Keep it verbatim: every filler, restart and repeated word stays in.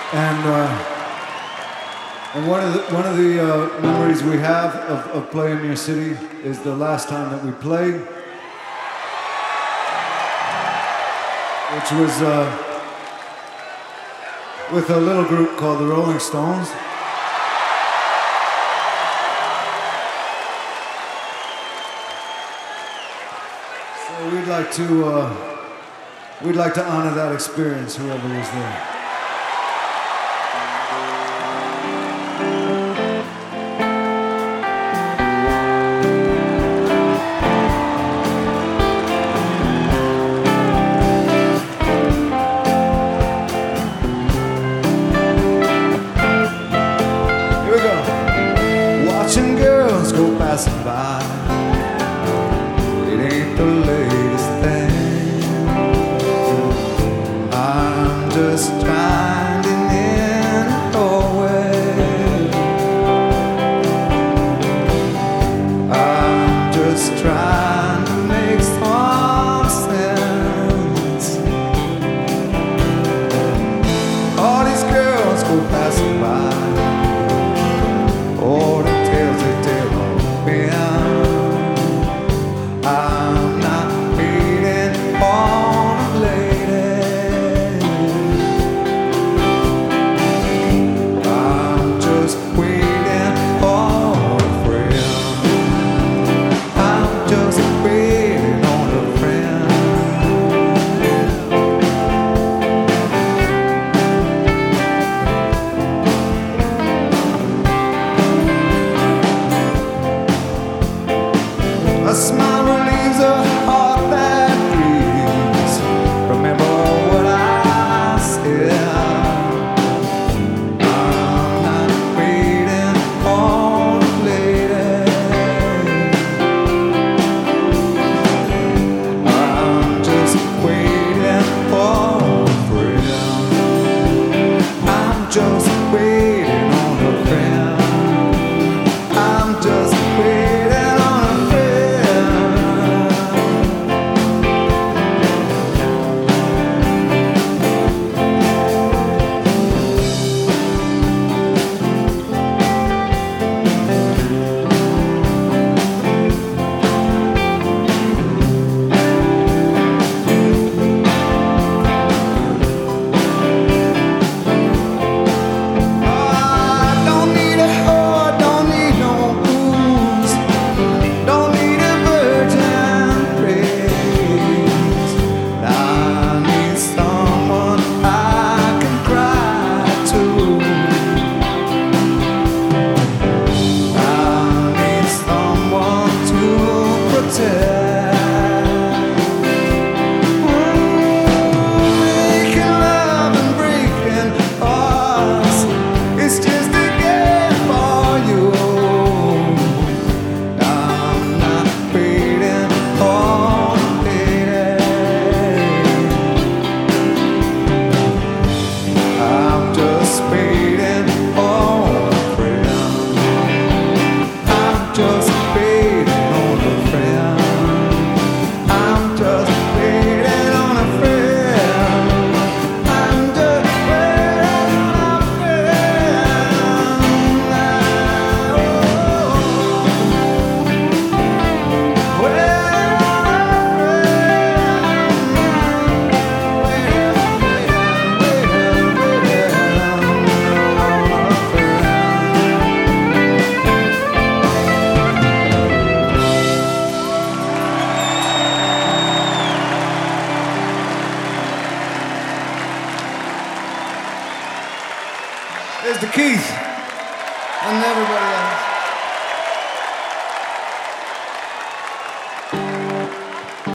And uh, and one of the one of the uh, memories we have of, of playing your city is the last time that we played, which was uh, with a little group called the Rolling Stones. So we'd like to uh, we'd like to honor that experience, whoever was there. Passing by, it ain't the latest thing. I'm just finding in a doorway. I'm just trying to make some sense. All these girls go passing by. All the tales they tell. I'm not waiting on a lady. I'm just waiting for a friend. I'm just waiting on a friend. A smile relieves a heart that grieves. Remember what I said. I'm not waiting on a lady. I'm just waiting for a friend. I'm just waiting on a friend. I'm just waiting. There's the Keith and everybody else.